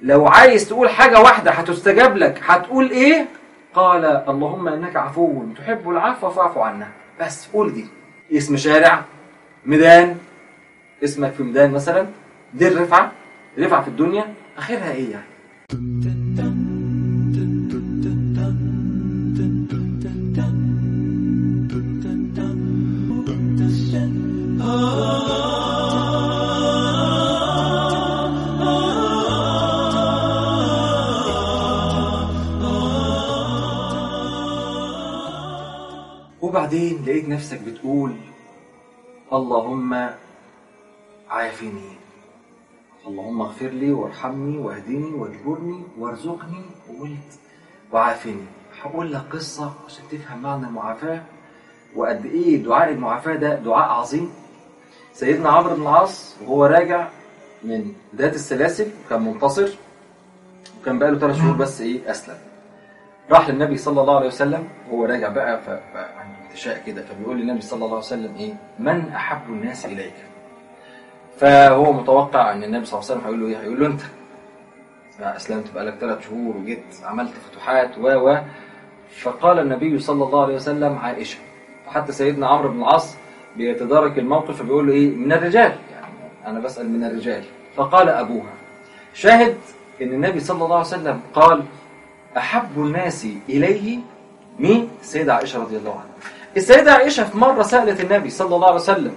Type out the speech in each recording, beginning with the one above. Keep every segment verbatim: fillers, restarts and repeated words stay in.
لو عايز تقول حاجة واحدة هتستجاب لك هتقول ايه؟ قال اللهم انك عفو تحب العفو فاعف عنا. بس قول دي. اسم شارع، ميدان، اسمك في ميدان مثلا، دي الرفعة، رفعة في الدنيا، اخرها ايه يعني؟ وبعدين لقيت نفسك بتقول اللهم عافني، اللهم اغفر لي وارحمني واهدني واجبرني وارزقني، وقلت وعافني. هقول لك قصة عشان تفهم معنى المعافاة وقد ايه دعاء المعافاة ده دعاء عظيم. سيدنا عمرو بن العاص وهو راجع من ذات السلاسل كان منتصر، وكان بقاله ثلاث شهور بس ايه اسلم. راح للنبي صلى الله عليه وسلم وهو راجع بقى عنده انتشاء كده، فبيقول للنبي صلى الله عليه وسلم ايه؟ من احب الناس اليك؟ فهو متوقع ان النبي صلى الله عليه وسلم هيقول له ايه؟ هيقول له انت اسلمت بقالك ثلاث شهور وجيت عملت فتوحات و و فقال النبي صلى الله عليه وسلم عائشه. فحتى سيدنا عمرو بن العاص بيتدارك الموقف فبيقول له ايه؟ من الرجال، يعني انا بسأل من الرجال. فقال ابوها. شاهد ان النبي صلى الله عليه وسلم قال احب الناس اليه مين؟ السيدة عائشه رضي الله عنها. السيدة عائشه في مره سالت النبي صلى الله عليه وسلم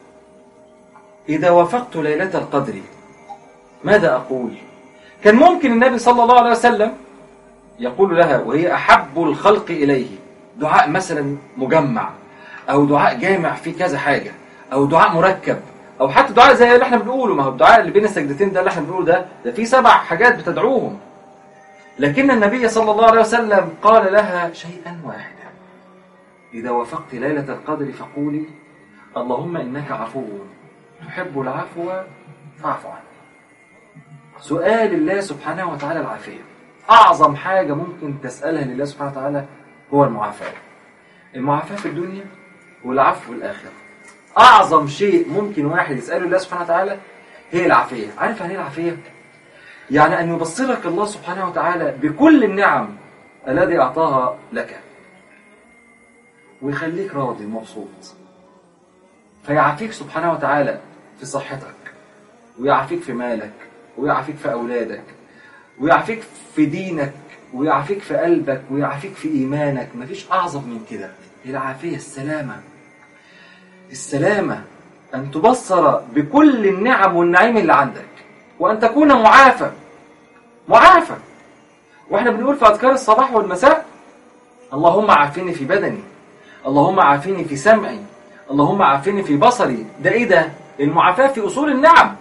اذا وافقت ليله القدر ماذا اقول؟ كان ممكن النبي صلى الله عليه وسلم يقول لها وهي احب الخلق اليه دعاء مثلا مجمع، او دعاء جامع فيه كذا حاجه، او دعاء مركب، او حتى دعاء زي اللي احنا بنقوله. ما هو الدعاء اللي بين السجدتين ده اللي احنا بنقوله ده ده فيه سبع حاجات بتدعوهم. لكن النبي صلى الله عليه وسلم قال لها شيئا واحدا: اذا وافقت ليله القدر فقولي اللهم انك عفو تحب العفو فاعف عني. سؤال الله سبحانه وتعالى العافيه. اعظم حاجه ممكن تسالها لله سبحانه وتعالى هو المعافاه. المعافاه في الدنيا والعفو في الاخره. اعظم شيء ممكن واحد يساله الله سبحانه وتعالى هي العافيه. عارف يعني ايه العافيه؟ يعني ان يبصرك الله سبحانه وتعالى بكل النعم الذي اعطاها لك ويخليك راضي مبسوط، فيعافيك سبحانه وتعالى في صحتك، ويعافيك في مالك، ويعافيك في اولادك، ويعافيك في دينك، ويعافيك في قلبك، ويعافيك في ايمانك. مفيش اعظم من كده. العافيه السلامه. السلامه ان تبصر بكل النعم والنعيم اللي عندك، وان تكون معافى. معافى. واحنا بنقول في اذكار الصباح والمساء اللهم عافني في بدني، اللهم عافني في سمعي، اللهم عافني في بصري. ده ايه ده؟ المعافاه في اصول النعم.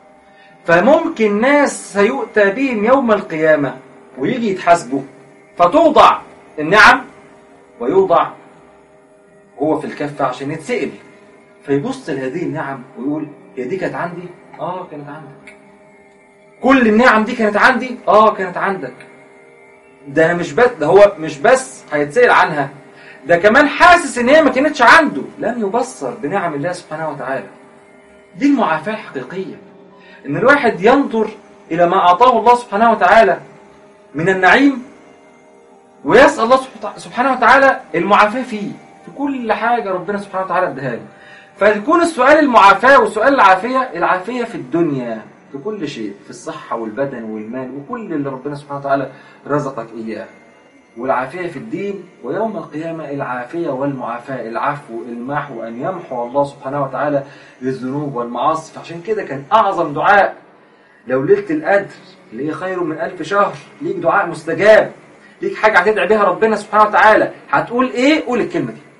فممكن ناس سيؤتى بهم يوم القيامه ويجي يتحاسبوا، فتوضع النعم ويوضع هو في الكفه عشان يتسئل، فيبص لهذه النعم ويقول هي دي كانت عندي؟ اه كانت عندك. كل النعم دي كانت عندي؟ اه كانت عندك. ده انا مش بس ده هو مش بس هيتسأل عنها، ده كمان حاسس ان هي ما كانتش عنده، لم يبصر بنعم الله سبحانه وتعالى. دي المعافاة الحقيقية، ان الواحد ينظر الى ما اعطاه الله سبحانه وتعالى من النعيم ويسأل الله سبحانه وتعالى المعافاة فيه في كل حاجة ربنا سبحانه وتعالى اداها له. فيكون السؤال المعافاة وسؤال العافية، العافية في الدنيا في كل شيء، في الصحة والبدن والمال وكل اللي ربنا سبحانه وتعالى رزقك إياه، والعافية في الدين، ويوم القيامة العافية والمعافاة، العفو، المحو، أن يمحو الله سبحانه وتعالى الذنوب والمعاصي. فعشان كده كان أعظم دعاء لو ليلة القدر اللي هي خير من ألف شهر ليك دعاء مستجاب، ليك حاجة هتدعي بها ربنا سبحانه وتعالى، هتقول إيه؟ قول الكلمة دي.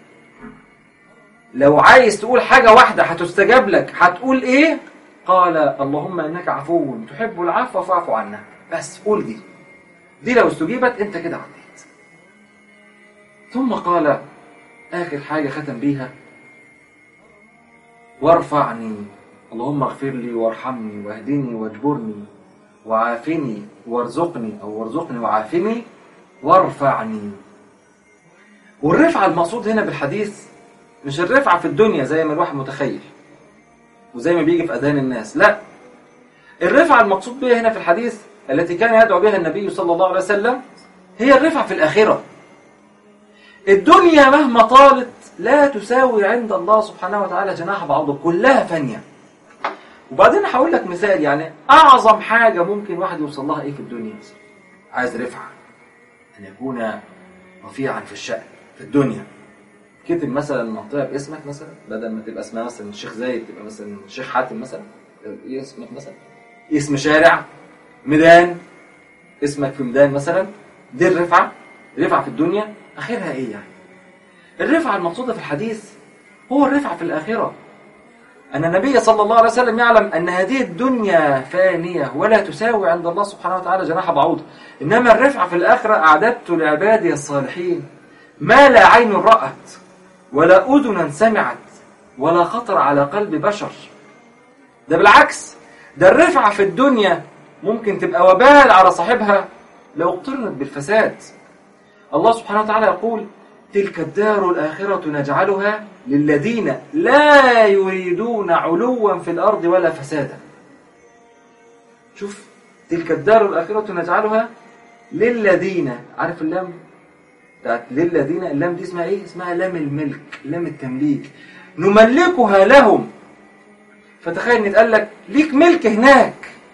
لو عايز تقول حاجة واحدة هتستجاب لك هتقول إيه؟ قال اللهم إنك عفو تحب العفو فاعف عنا. بس قول دي. دي لو استجيبت أنت كده عديت. ثم قال آخر حاجة ختم بيها: وارفعني، اللهم اغفر لي وارحمني واهدني واجبرني وعافني وارزقني، أو وارزقني وعافني وارفعني. والرفعة المقصود هنا بالحديث مش الرفعة في الدنيا زي ما الواحد متخيل وزي ما بيجي في أذهان الناس، لا. الرفعة المقصود بها هنا في الحديث التي كان يدعو بها النبي صلى الله عليه وسلم هي الرفعة في الآخرة. الدنيا مهما طالت لا تساوي عند الله سبحانه وتعالى جناح بعوضة، كلها فانية. وبعدين هقول لك مثال، يعني أعظم حاجة ممكن واحد يوصل لها إيه في الدنيا؟ عايز رفعة، أن يكون رفيعا في الشأن في الدنيا. كتب مثلا منطقة باسمك مثلا، بدل ما تبقى اسمها مثلا الشيخ زايد تبقى مثلا الشيخ حاتم مثلا. إيه اسمك مثلا؟ اسم شارع، ميدان، اسمك في ميدان مثلا. دي الرفعة، رفعة في الدنيا. آخرها إيه يعني؟ الرفعة المقصودة في الحديث هو الرفعة في الآخرة. أن النبي صلى الله عليه وسلم يعلم أن هذه الدنيا فانية ولا تساوي عند الله سبحانه وتعالى جناح بعوضة، إنما الرفعة في الآخرة أعددت لعبادي الصالحين ما لا عين رأت ولا أذن سمعت ولا خطر على قلب بشر. ده بالعكس، ده الرفعة في الدنيا ممكن تبقى وبال على صاحبها لو اقترنت بالفساد. الله سبحانه وتعالى يقول: تلك الدار الآخرة نجعلها للذين لا يريدون علوا في الأرض ولا فسادا. شوف، تلك الدار الآخرة نجعلها للذين، عارف اللام بتاعت للذين؟ اللام دي اسمها ايه؟ اسمها لام الملك، لام التمليك. نملكها لهم. فتخيل ان يتقال لك ليك ملك هناك،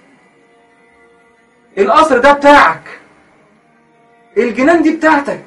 القصر ده بتاعك، الجنان دي بتاعتك،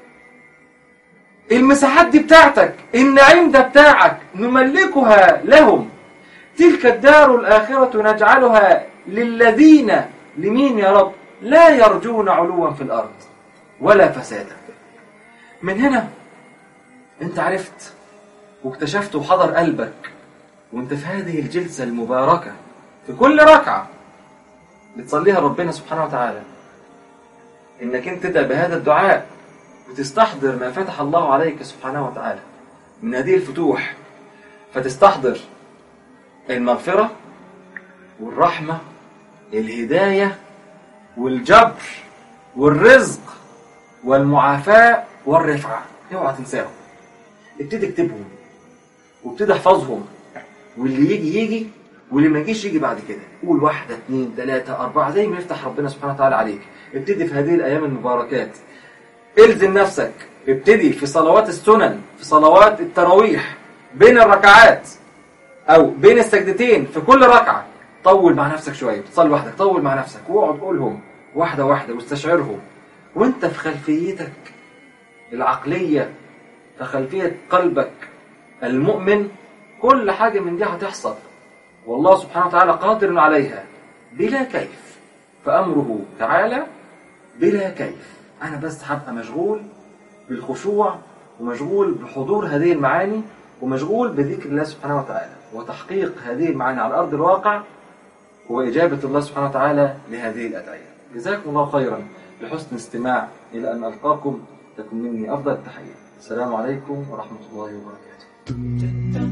المساحات دي بتاعتك، النعيم ده بتاعك، نملكها لهم. تلك الدار الآخرة نجعلها للذين، لمين يا رب؟ لا يرجون علوا في الأرض ولا فسادا. من هنا انت عرفت واكتشفت وحضر قلبك وانت في هذه الجلسة المباركة في كل ركعة بتصليها ربنا سبحانه وتعالى، انك انت تدعي بهذا الدعاء وتستحضر ما فتح الله عليك سبحانه وتعالى من هذه الفتوح، فتستحضر المغفرة والرحمة، الهداية والجبر والرزق والمعافاة والرفعة. اوعى تنساهم، ابتدي اكتبهم وابتدي احفظهم، واللي يجي يجي واللي ما يجيش يجي بعد كده. قول واحدة اثنين ثلاثة أربعة زي ما يفتح ربنا سبحانه وتعالى عليك. ابتدي في هذه الأيام المباركات، الزم نفسك، ابتدي في صلوات السنن، في صلوات التراويح بين الركعات أو بين السجدتين في كل ركعة. طول مع نفسك شوية، تصلي وحدك طول مع نفسك واقعد قولهم واحدة واحدة واستشعرهم، وانت في خلفيتك العقلية، في خلفية قلبك المؤمن، كل حاجة من دي هتحصل والله سبحانه وتعالى قادر عليها بلا كيف، فأمره تعالى بلا كيف. أنا بس هبقى مشغول بالخشوع ومشغول بحضور هذه المعاني ومشغول بذكر الله سبحانه وتعالى وتحقيق هذه المعاني على أرض الواقع وإجابة الله سبحانه وتعالى لهذه الأدعية. جزاكم الله خيرا لحسن استماع، إلى أن ألقاكم تكون مني أفضل التحية. السلام عليكم ورحمة الله وبركاته.